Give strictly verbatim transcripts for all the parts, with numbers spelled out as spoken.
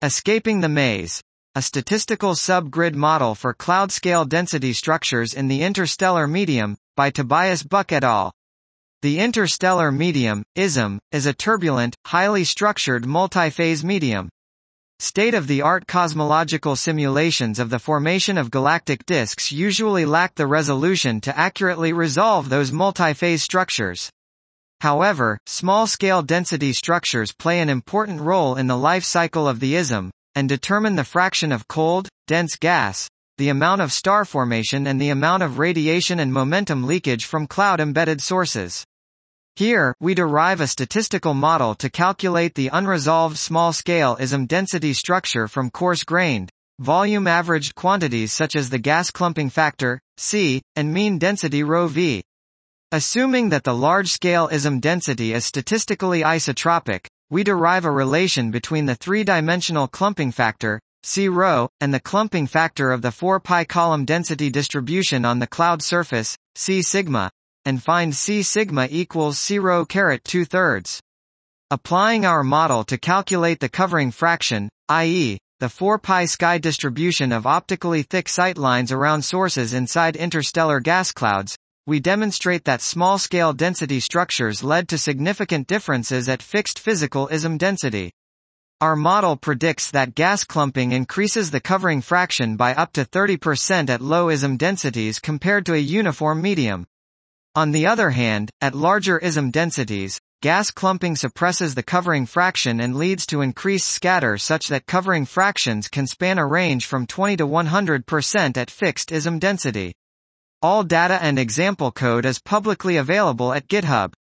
Escaping the Maze. A statistical subgrid model for cloud-scale density structures in the interstellar medium, by Tobias Buck et al. The interstellar medium, I S M, is a turbulent, highly structured multi-phase medium. State-of-the-art cosmological simulations of the formation of galactic disks usually lack the resolution to accurately resolve those multi-phase structures. However, small-scale density structures play an important role in the life cycle of the I S M, and determine the fraction of cold, dense gas, the amount of star formation and the amount of radiation and momentum leakage from cloud-embedded sources. Here, we derive a statistical model to calculate the unresolved small-scale I S M density structure from coarse-grained, volume-averaged quantities such as the gas clumping factor, C, and mean density ρV. Assuming that the large-scale I S M density is statistically isotropic, we derive a relation between the three-dimensional clumping factor, C rho, and the clumping factor of the four pi column density distribution on the cloud surface, C sigma, and find C sigma equals C rho caret two thirds. Applying our model to calculate the covering fraction, that is, the four pi sky distribution of optically thick sightlines around sources inside interstellar gas clouds, we demonstrate that small-scale density structures led to significant differences at fixed physical I S M density. Our model predicts that gas clumping increases the covering fraction by up to thirty percent at low I S M densities compared to a uniform medium. On the other hand, at larger I S M densities, gas clumping suppresses the covering fraction and leads to increased scatter such that covering fractions can span a range from twenty to one hundred percent at fixed I S M density. All data and example code is publicly available at GitHub.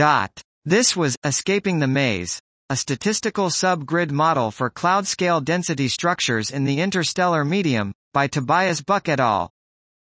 This was Escaping the Maze, a statistical subgrid model for cloud-scale density structures in the interstellar medium, by Tobias Buck et al.